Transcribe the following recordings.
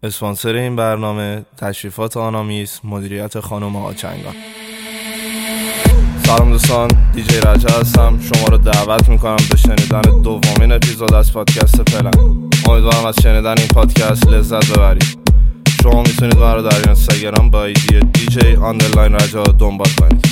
اسپانسر این برنامه تشریفات آنامیس، مدیریت خانم آچنگان. سلام دوستان، دیجی رجا هستم. شما رو دعوت میکنم به شنیدن دومین اپیزود از پادکست پلن. امیدوارم از شنیدن این پادکست لذت ببرید. شما میتونید من رو در اینستاگرام با ایدی DJ_رجا دنبال کنید.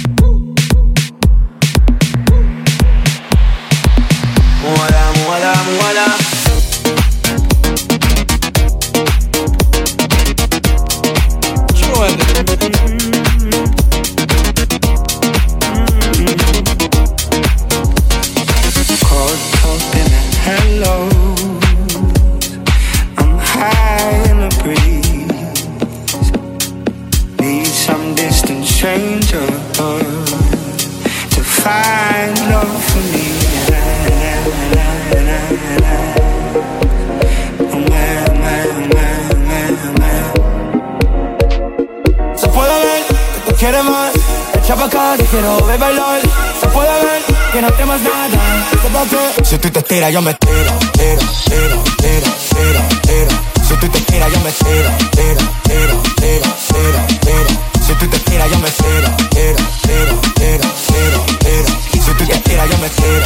Quiero ver bailar, se puede ver que no temas nada. ¿Sepa qué? Si tú te estiras, yo me tiro. Si tú te estiras, yo me tiro. Si tú te estiras, yo me tiro. Si tú te estiras, yo me tiro.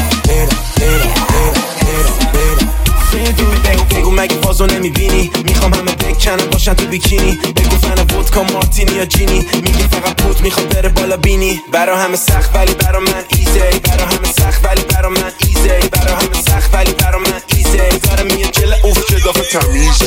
بگو مگه بازو نمیبینی؟ میخوام همه بکنن باشن تو بیکینی. بگو فن ودکا مارتینی یا جینی. میگی فقط پوت میخواد بره بالا بینی. برا همه سخت ولی برا من ایزی. برا همه سخت ولی برا من ایزی. برا همه سخت ولی برا من ایزی. داره میاد جل اوف که دافه تمیز.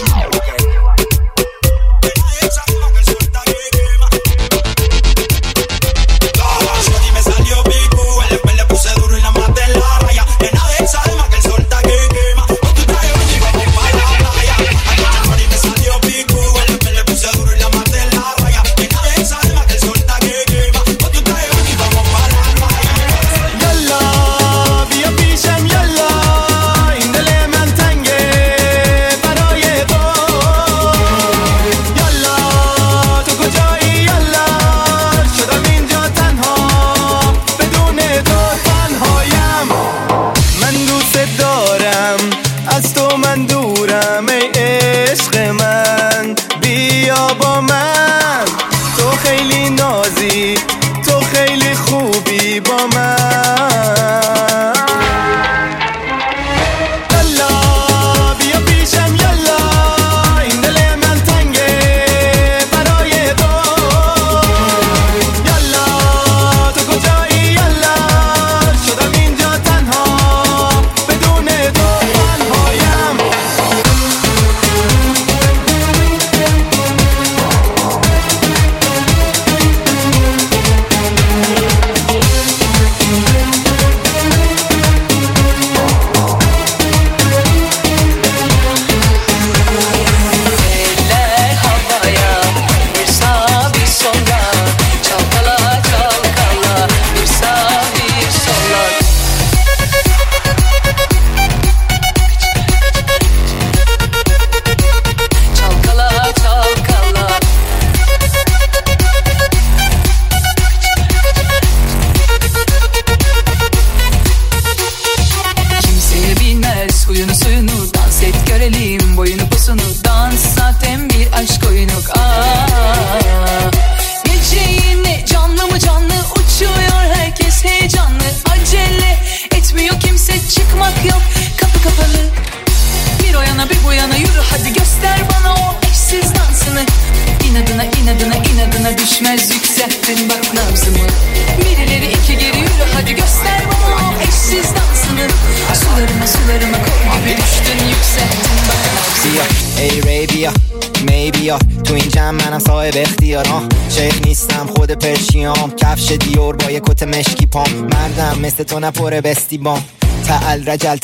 تو این جمع منم صاحب اختیارم. شیخ نیستم خود پرشیام. کفش دیور با یک کت مشکی پام. مردم مثل تو نپره بستی بام. تعال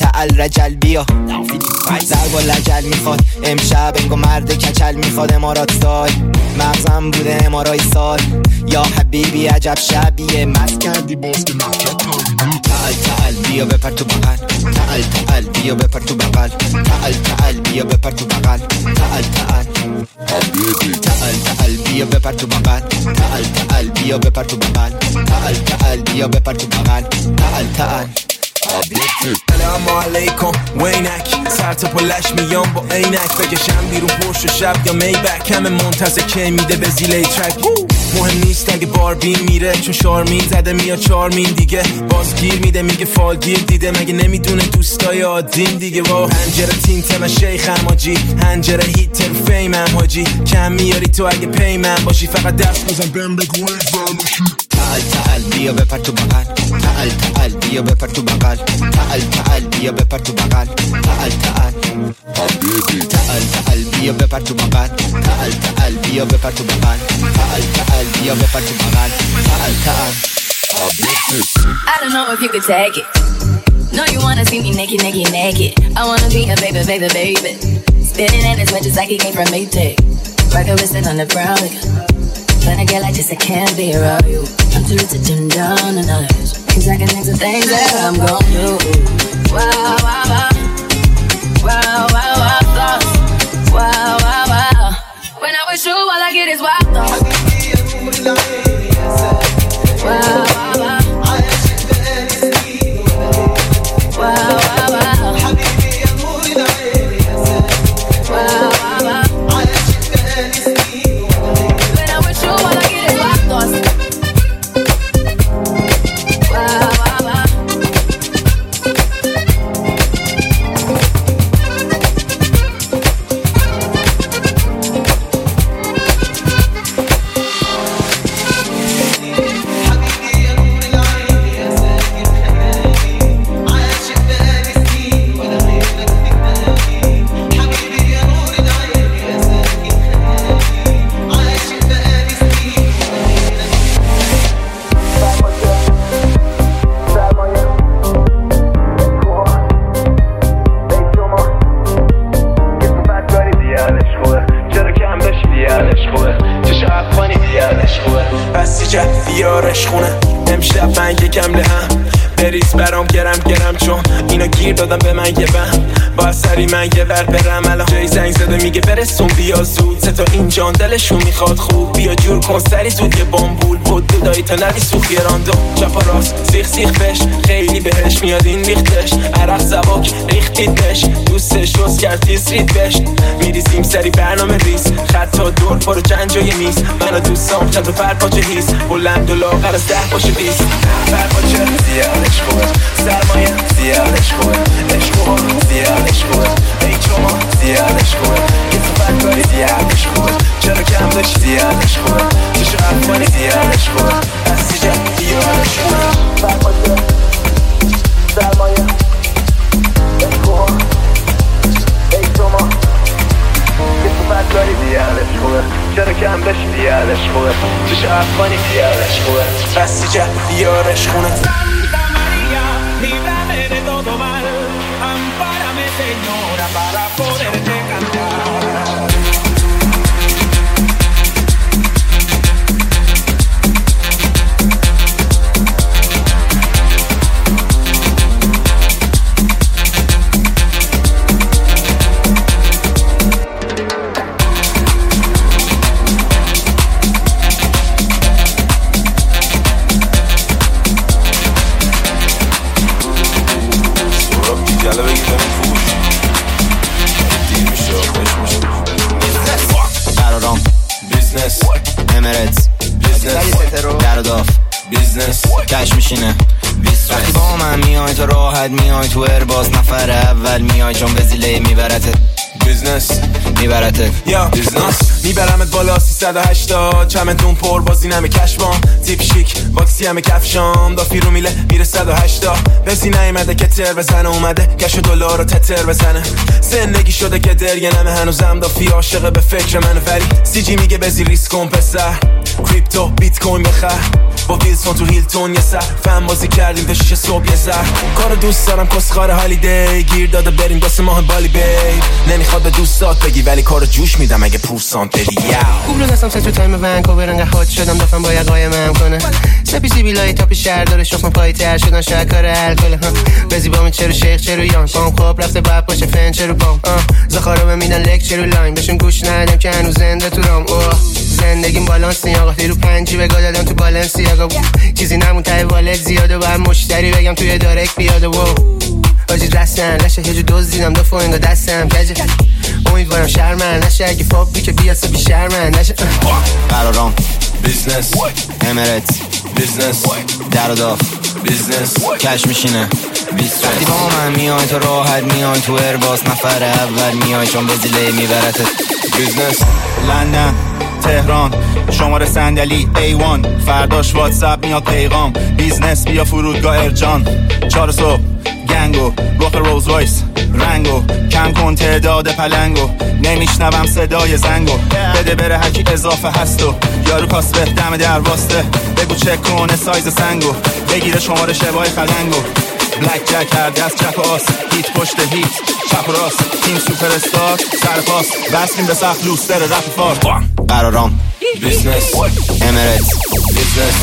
رجل بیا. ضرب و لجل میخواد امشب انگو مرد کچل میخواد. امارات سال مغزم بوده امارای سال. یا حبیبی عجب شبیه مست کردی باز که مکت تعال بیا بپر تو بغل. تعال بیا بپر تو بغل. تعال بیا بپر تو بغل. تعال بیا بپر تو بغل. تعال بیا بپر تو بغل. تعال بیا بپر تو بغل. تعال سلام علیکم وینک سر تا پلش میام با عینک بکشم بیرون پشت شب یا میبک همه منتظر که میده به زیلی ترک مهم نیست اگه باربین میره چون شارمین زده میاد 4 میل دیگه باز گیر میده میگه فالگیر دیده مگه نمیدونه دوستای عادیم دیگه وا هنجره تینت من شیخم حاجی هنجره هیت فیمم حاجی کم میاری تو اگه پیمم باشی فقط دست بزن بهم بگو ای فلوشی تعال بیا بپر تو بغل تعال بیا بپر تو بغل تعال بیا بپر تو بغل تعال بیا بپر تو بغل تعال بیا بپر تو بغل تعال بیا بپر تو بغل تعال I don't know if you could take it. No, you wanna see me naked. I wanna be a baby. Spinning in as much as I can came from Maytag. Rock a wrist on the brown. When I get like this, I can't be around you. I'm too little to dim down a notch. Cause I can think of things that I'm gon' do. Wow, wow, wow. Wow, wow, wow, thoughts. Wow, wow, wow. When I with you, all I get is wild thoughts. Wow, wow, wow. Wow, wow, wow. Wow, wow, wow. When I'm with you, all I get is wild thoughts. Wow, wow, wow. بیارش خونه امشب من یکم لهم بریز برام گرم چون اینا گیر دادم به من یه بهم با سری من یه ور برم الان جای زنگ زده میگه برسون بیا زود سه تا این جان دلشون میخواد خوب بیا جور کن سری زود یه بامبول بود دایی تا نبی سوخ یه راندو چپ و راست سیخ بش خیلی بهش میاد این ریختش عرق زواک ریختیدش دوستش روز کرد تیز رید بش میریزیم سری برنامه ریز خطا دور برو چند جای میز منو دوستام چند تا فرپاچه هیز بلند و لاغر از 10 باشه 20 فرپاچه زیادش خوبه سرمایه زیادش خوبه عشق زیادش خوبه ای شما زیادش خوبه یه تو بدکاری زیادش خوبه چرا کم داشت زیادش خوبه چشو افغانی زیادش خوبه دستی جمع دیارش خوبه فرپاچه سرمایه عشق ای شما یه تو بدکاری زیادش خوبه چرا کم داشت زیادش خوبه چشو افغانی زیادش خوبه دستی جمع دیارش خونه Líbrame de todo mal, ampárame Señora para poderte cantar. کش میشینه وقتی با من میای تو راحت میای تو ارباز نفر اول میای چون به زیله میبرته بیزنس میبرته یا بیزنس میبرمت بالا 380 چمدون پر بازی نمه کشمام تیپ شیک باکسی همه کفشام دافی رو میله میره 180 بزی نیمده که تر بزنه اومده کش و دلار رو تتر بزنه زندگی شده که درگه نمه هنوزم دافی عاشقه به فکر منو ولی سی جی میگه بزی ریسک کن پسر کریپتو بیت کوین بخر با ویلسون تو هیلتون یه سر فهم بازی کردیم تا 6 صبح یه زر کارو دوست دارم کسخار هالیدی گیر داده بریم واسه ماه بالی بیب نمیخواد به دوستات بگی ولی کارو جوش میدم اگه پورسانت بدی خوب رو دستم تو تایم ونکوور انقدر هات شدم دفعه باید قایمم کنه سپیسی بیلای تاپ شهر داره شخصم پای تر شدن شاید کار الکل بزی با من چرو شیخ چرو یان پام خواب رفته بعد باشه فن چرو پام زخارا بمیدن لک چرو لاین بهشون گوش ندم که هنوز زنده تو رام زندگیم بالانس نی آقا رو پنجی بگاه دادم تو بالانسی آقا چیزی نمون ته والت زیاده و هم مشتری بگم توی دارک بیاده و آجی رسن نشه یه جو دوز دیدم دو فوینگا دستم کجه امیدوارم شرمن نشه اگه فابی که بیاسه بی شرمن نشه قرارام بیزنس امارات بیزنس در و داف بیزنس کش میشینه وقتی با من میای تو راحت میای تو ارباس نفر اول میای چون بزیله میبرت بیزنس لندن تهران شماره صندلی A1 فرداش واتساپ میاد پیغام بیزنس بیا فرودگاه ارجان 4 صبح گنگو رخ رولز رایس رنگو کم کن تعداد پلنگو نمیشنوم صدای زنگو بده بره هرکی اضافه هستو یارو کاسبه دم در واسطه بگو چک کنه سایز سنگو بگیره شماره شبای خلنگو بلک جک هر دست چپ و آس هیت پشت هیت چپ و راست تیم سوپر استار سر پاس بسیم به سخت لوستر رپ فار قرارام بیزنس امارات بیزنس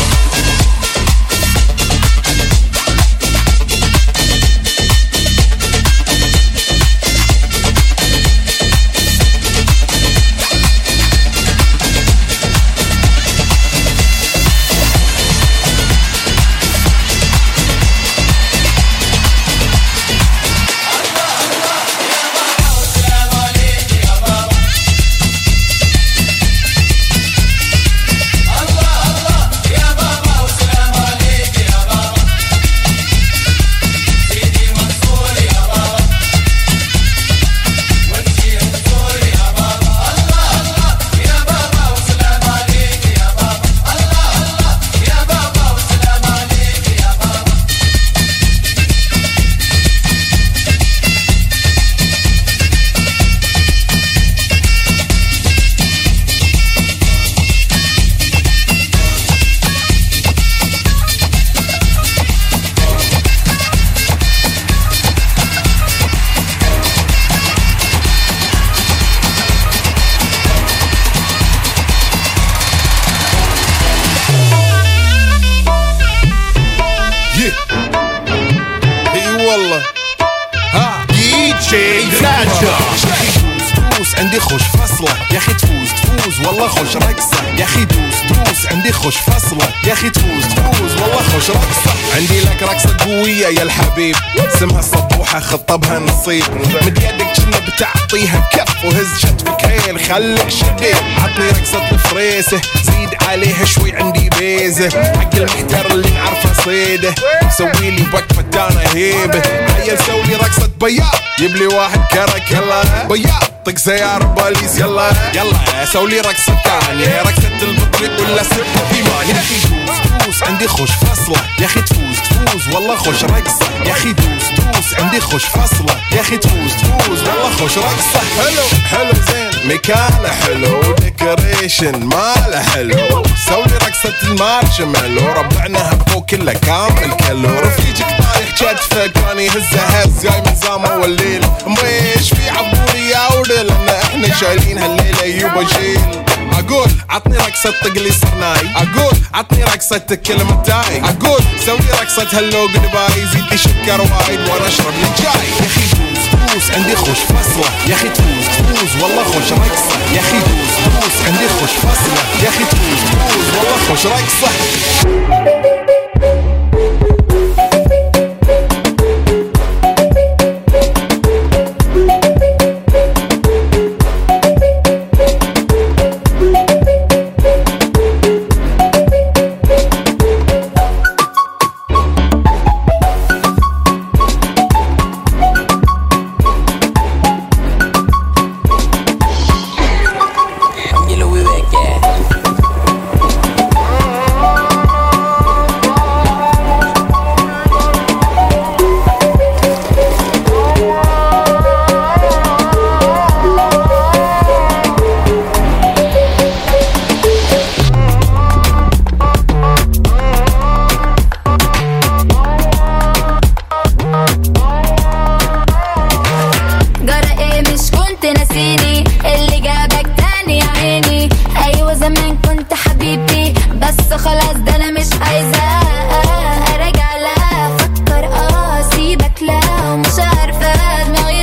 عندي خوش فصلة يا اخي تفوز والله خوش رقصة يا اخي دوس عندي خوش فصلة يا اخي تفوز والله خوش رقصة عندي لك رقصة قوية يا الحبيب اسمها سطوحة خطبها نصيب مد يدك كنا بتعطيها كف وهز شتفك هيل خليك شديد عطني رقصة الفريسة زيد عليها شوي عندي بيزة حق المحتر اللي نعرفه صيده سويلي وقفة دانا هيبة عيل سوي رقصة بياض يبلي واحد كرك يلا بياض طق سيارة باليس يلا سولي رقصة تانية رقصة البطريق ولا سبها بيمان يا اخي دوس عندي خوش فصلة يا اخي تفوز والله خوش رقصة يا اخي دوس عندي خوش فصلة يا اخي تفوز والله خوش رقصة حلو زين مكانه حلو ديكوريشن ماله حلو سولي رقصة المارشميلو ربعنا هبو كله كامل كلو رفيجك طايح كتفك واني هزه هز جاي من زامه والليل ميش في عبوري يا ودل لان احنا شايلين هالليلة يبا شيل اقول عطني رقصة طقلي صرناي اقول عطني رقصة كلمة تاي اقول سوي رقصة هاللو قدباي زيد لي شكر وايد وانا اشرب لي جاي يا اخي دوس عندي خوش فصلة يا اخي تفوز والله خوش رقصة يا اخي دوس عندي خوش فصلة يا اخي تفوز والله خوش رقصة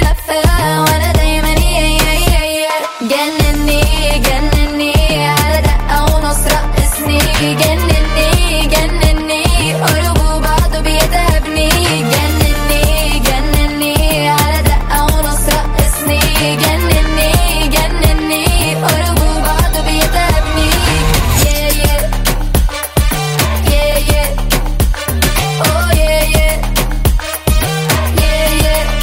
جنني على جنني جنني قربوا بعض بيتهبني جنني جنني على دقة ونص رقصني جنني جنني قربوا بعض بيتهبني yeah yeah yeah yeah oh yeah yeah yeah yeah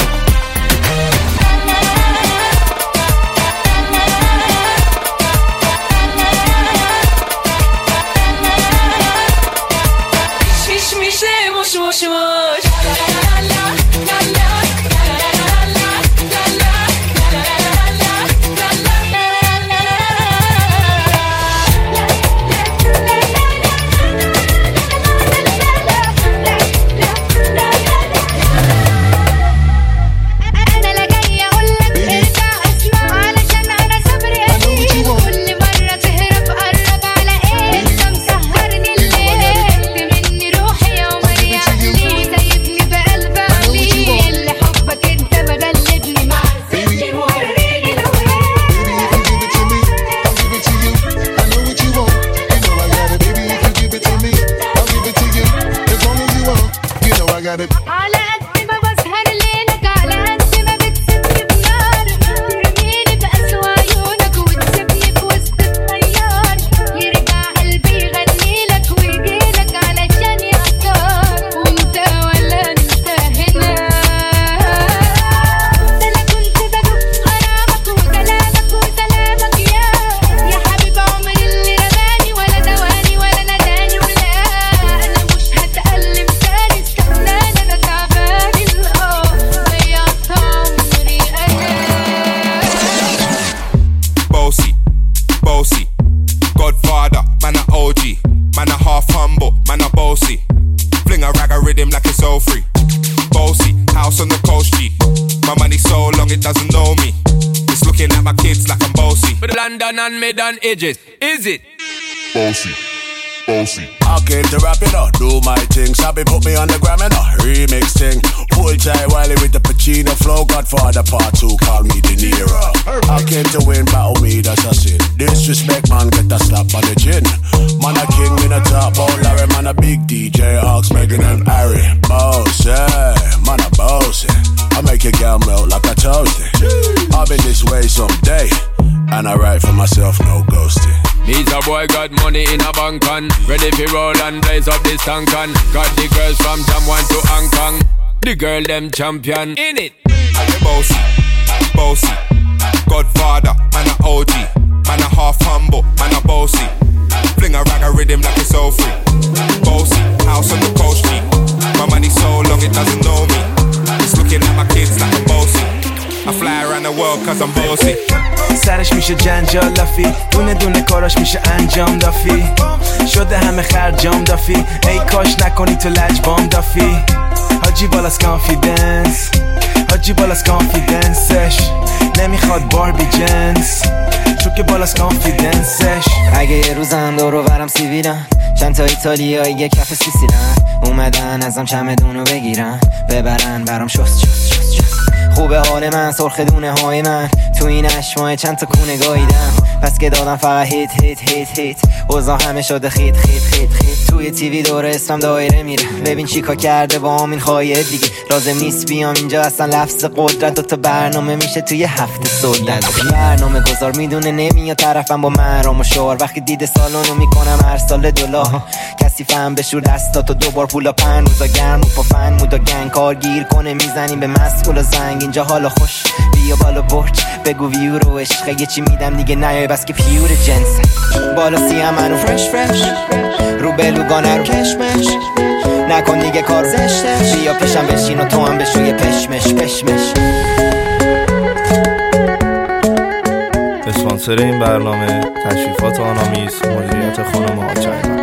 Mish mish mush mush mush أنا لا جاي أقولك ارجع اسمع علشان أنا صبري قليل كل مرة تهرب قرب على إيه أنت مسهرني الليل مني روحي يا عمر يا عقلي سايبني بقلب عليل اللي حبك أنت مغلبني مع السن ووريني الوين على قد ما بسهر ليلك على قد ما بتسيبني بنار ترميني بأسوأ عيونك وتسيبني بوسط الطيار يرجع قلبي يغنيلك ويجيلك علشان يختار وانت ولا انت هنا ده انا كنت بدوق غرامك وكلامك وسلامك يا حبيب عمري اللي رماني ولا دواني ولا نداني ولا انا مش هتألم تاني استناني انا تعباني ضيعت عمري Bossy, bossy, Godfather, man a OG, man a half humble, man a bossy. Fling a rag a rhythm like it's all free. Bossy, house on the coast G. My money so long it doesn't know me. It's looking at my kids like I'm bossy. London and mid on edges, is it? Bossy, bossy. I came to rap it up, do my thing. Sabi put me on the gram and a remix thing. Pull tight Wiley with the Pacino flow. Godfather part 2, call me De Niro. I came to win, battle me, that's a sin. Disrespect, man, get a slap on the chin. Man a king in a top, oh Larry, man a big DJ, Ox, Megan and Harry. Bossy, man a bossy. I make your girl melt like a toasty. I'll be this way someday, and I write for myself, no ghosting. Needs a boy got money in a bank on. Ready for roll and blaze up this tank on. Got the girls from Jamwan to Hong Kong. The girl them champion in it. Bossy, bossy, Godfather, man a OG, man a half humble, man a bossy. Fling a rag a rhythm like it's all free. Bossy, house on the coast G. My money so long it doesn't know me. It's looking at my kids like I'm bossy. I fly around the world cause I'm bossy. سرش میشه جنجال لافی دونه دونه کاراش میشه انجام دافی شده همه خرجام دافی ای کاش نکنی تو لجبام دافی حاجی بالاس کانفیدنس حاجی بالاس کانفیدنسش نمیخواد باربی جنس چون که بالاس کانفیدنسش اگه یه روزم دورو برم سیویلن چند تا ایتالیایی یه کف سیسیلن اومدن ازم چمدونو بگیرن ببرن برام شست خوبه حال من سرخ دونه های من تو این اشمای چند تا کونه گاییدم پس که دادم فقط هیت اوضاع همه شده خیت توی تیوی دور اسمم دایره میره ببین چیکار کرده با همین خواهیه دیگه لازم نیست بیام اینجا اصلا لفظ قدرت دوتا برنامه میشه توی هفته سلطن برنامه گذار میدونه نمیاد طرفم با مرام و شعار وقتی دیده سالونو میکنم هر سال $. کسی فهم بشور دستاتو دوبار پولا 5 روزا گرم و با فن مودا گنگ کار گیر کنه میزنیم به مسئول و زنگ اینجا حالا خوش بیا بالا برج بگو ویو رو عشق یه چی میدم دیگه نیای بس که پیور جنس بالا سیم منو فرش رو بلوگانه رو کشمش نکن دیگه کار زشتش بیا پیشم بشین و تو هم بشوی پشمش اسپانسر این برنامه تشریفات آنامیز مدیریت خانم آچای